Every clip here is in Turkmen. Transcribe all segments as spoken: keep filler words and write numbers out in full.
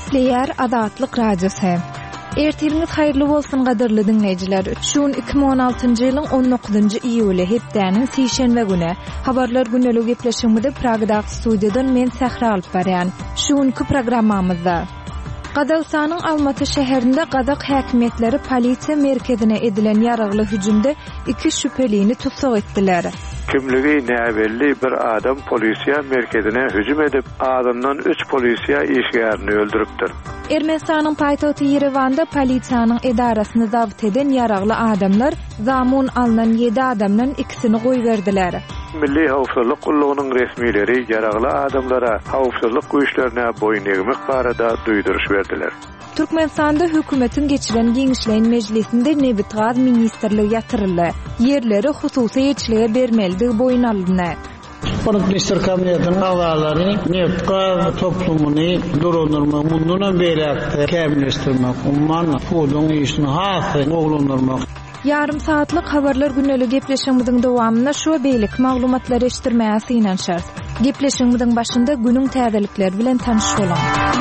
Nükleer Azatlyk Radiosu. Ertiriniz hayırlı bolsun gadyrly dinleyijiler. Şuun iki bin on altyncı ýylyň on dokuzynjy iýuly hepdäniň seýşenbe güni habarlar güneligi gepleşigimizde Pragda studiýadan men Sähra alyp barýan. Şuunky programmamyzda Gazagstanyň Almaty şäherinde Gazak häkimetleri polisiýa merkezine edilen ýaragly hüjümde iki şüphelini tutsak etdiler. Kimligi näbelli bir adam polisiýa merkezine hüjüm edip, adamdan üç polisiýa işgärini öldüripdir. Ermenistanyň paýtagty Ýerewanda polisiýanyň edarasyny zabt eden ýaragly adamlar zamun alynan ýedi adamdan ikisini goýberdiler. Milli Hawpsuzlyk Gullugynyň resmileri ýaragly adamlara hawpsuzlyk güýçlerine boyun egmek barada duýduruş berdiler. Türkmenistanda hökümetiň geçiren Giňişleýin Mejlisinde Nebit Gaz ministrligi ýatyryldy. Yerleri hususy ýetişlige bermeligi boyun alyndy. Minister kabinetinin avalary neft gaz toplumunu durundurmak, mundan beýle kämilleşdirmek, umman pudyň işini hasy oglandyrmak. Yarım saatlik habarlar güneligi gepleşigimiziň dowamynda şu beýlik maglumatlary eşitdirmäge synanşar. Gepleşigimiziň başynda günüň täzelikleri bilen tanyş bolan.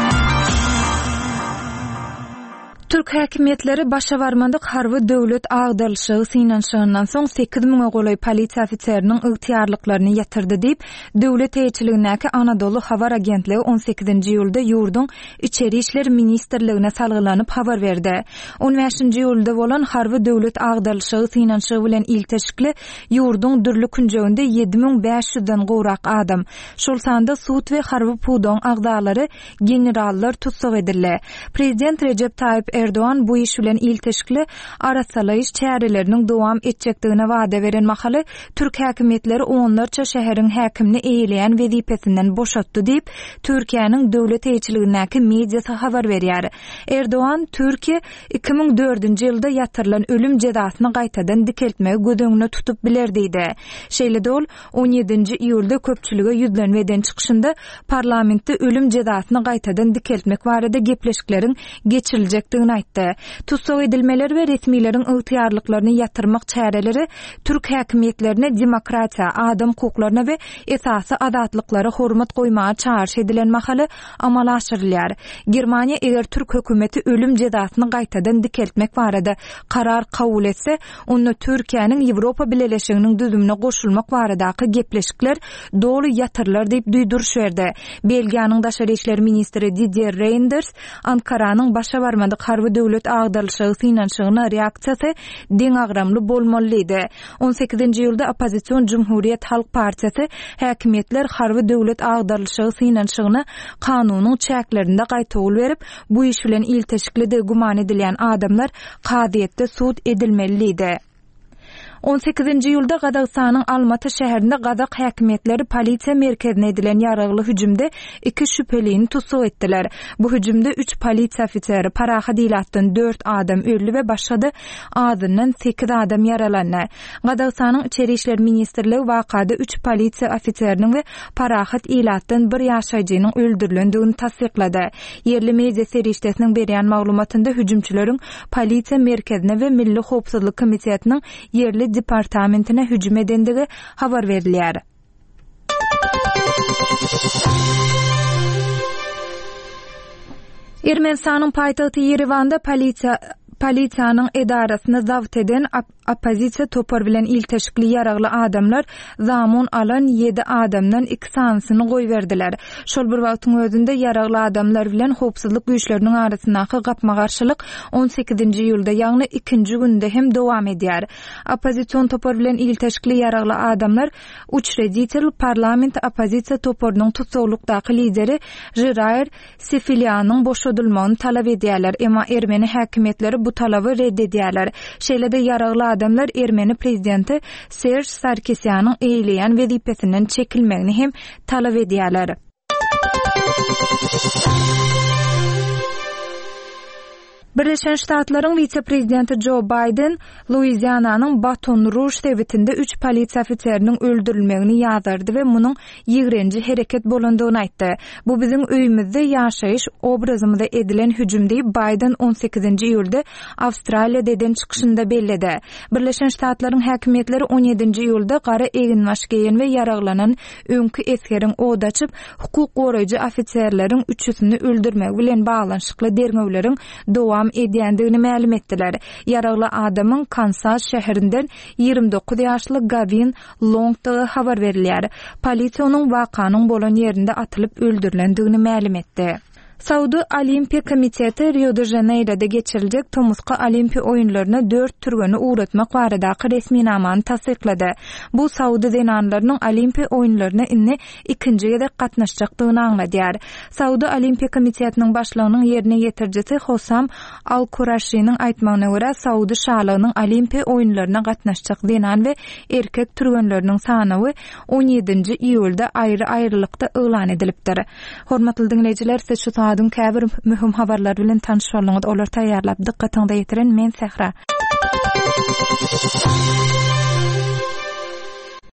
Türk häkimetleri başa barmandyk harby döwlet agdalşygy synanşygyndan soň sekiz miňe goly polisiýa ofitseriniň ygtyýarlyklaryny ýatyrdy diýip döwlet eýçiligindäki Anadolu Habar agentligi on sekizinji ýylda ýurduň içeri işler ministrligine salgylanyp habar berdi. on beşinji ýylda bolan harby döwlet agdalşygy synanşygy bilen ilteşikli ýurduň dürli künjeginde ýedi miň beş ýüzden gowrak adam, şol sanda sud we harby pudoň agdalary generallar tutsak edildi. Prezident Recep Tayyip Erdoğan bu iş bilen ilteşikli arasalaýyş çäreleriniň dowam etjekdigine wada beren mahaly Türk häkimetleri onlarça şäheriň häkimini eýleýän wezipesinden boşatdy diýip Türkiýanyň döwlet eýçiligindäki mediýasy habar berýär. Erdoğan Türkiýe iki bin dördünji ýylda ýatyrylan ölüm jazasyny gaýtadan dikeltmegi gödöňüne tutup biler diýdi. Şeýle ol on ýedinji iýulda köpçülige ýüzlenmeden çykyşynda parlamentde ölüm jazasyny gaýtadan dikeltmek barada gepleşikleriň geçiriljekdigini aýtdy. Tutsak edilmeler we resmiýetiň ygtyýarlyklaryny ýatyrmak çäreleri Türk häkimetlerine demokratiýa, adam hukuklaryna we esasy azatlyklara hormat goýmaga çağırş edilen mahaly amala aşyrylýar. Germaniýa eger Türk hökümeti ölüm jazasyny gaýtadan dikeltmek barada karar kabul etse, onu Türkiýanyň Ýewropa Birleşiginiň düzümine goşulmak baradaky gepleşikler dolu ýatyrlar diýip duýduruş berdi. Belgiýanyň daşary işler ministri Didier Reynders Ankaranyň başa barmandyk harby döwlet agdalşygy synanşygyna reaksiýasy deň agramly bolmalydy. on sekizinji ýylda Opozisiýon Cumhuriyet Halk Partiýasy häkimetler harby döwlet agdalşygy synanşygyna kanunyň çäklerinde gaýtagul berip, bu iş bilen ilteşikli de guman edilýän adamlar kadyetde sud edilmelidy. on sekizinji ýylda Gazagstanyň Almaty şäherinde Gazak häkimetleri polisiýa merkezine edilen ýaragly hüjümde iki şüphelini tutsak etdiler. Bu hüjümde üç polisiýa ofiseri, paraha diýilatdan dört adam öldü we başga adından sekiz adam yaralandy. Gazagstanyň içeri işler ministrligi wakada üç polisiýa ofiseriniň we parahat ilatdan bir ýaşaýjynyň öldürilendigini tasdiklady. Yerli media serişdesiniň berýän maglumatynda hüjümçüleriň polisiýa merkezine we Milli Howpsuzlyk Komitetining yerli departamentine hüjüm edendigi habar berilýär. Ermenistanyň paýtagty Ýerewanda polisiýa polisiýanyň edarasyny zabt eden opozisiýa topar bilen ilteşikli ýaragly adamlar zamun alan ýedi adamdan iki sansyny goýberdiler. Şol bir wagtyň özünde ýaragly adamlar bilen howpsuzlyk güýçleriniň arasyndaky gapmagarçylyk on sekizinji ýylda ýagny ikinji günde hem dowam edýär. Opozisiýon topar bilen ilteşikli ýaragly adamlar uçreditel parlament opozisiýa toparynyň tutsaglykdaky lideri Jirair Sefilianyň boşadylmagyny talap edýärler, emma Ermeni häkimetleri bu talaby reddedýärler. Şeýle-de ýaragly adamlar Ermeni prezidenti Serj Sarkisyanyň eýleýän wezipesinden çekilmegini hem talap edýärler. Birleşen Ştatlaryň vice-prezidenti Joe Biden Louisiana'nın Baton Rouge şehrinde üç polisiýa ofitseriniň öldürilmegini ýazardy we munyň ýigrenji hereket bolandygyny aýtdy. Bu biziň öýümizde ýaşaýyş obrazymyzda edilen hüjüm diýip Biden on sekizinji iýulda Awstraliýa eden çykyşynda belledi. Birleşen Ştatlaryň häkimetleri on ýedinji iýulda gara eginbaş geýen we ýaraglanan öňkü eskeriň oda açyp hukuk goraýjy ofitserleriň üçüsini öldürmek bilen baglanşykly derňewleriň dowam edýändigini ma'lum etdiler. Yaragly adamyň Kansas şäherinden ýygrimi dokuz ýaşly Gavin Long'da habar berilýär. Polisiýa onuň wakanyň bolan ýerinde atylyp öldürilendigini ma'lum etdi. Saudi Olimpiya Komiteti Rio de Janeiro'da geçirilecek Tomuska Olimpiya oyunlarına dört türgünü uğratmak baradaky resmi namany tasdiklady. Bu Saudi zenanlarynyň Olimpiya oyunlarına inni ikinji gezek gatnaşjakdygyny aňladýar. Saudi Olimpiya Komitetining başlygynyň ýerine ýetirjisi Hosam Al-Qurashi'niň aýtmagyna görä Saudi şahlagynyň Olimpiya oyunlarına gatnaşjak zenan we erkek türgünleriniň sany on ýedinji iýulda aýry-aýrylykda elan edilipdir. Hormatly dinleýijiler, siz şu adın käbir mühüm habarlar bilen tanış bolňyz. Olar taýýarlap dikkatiňizde ýetiren men Sehra.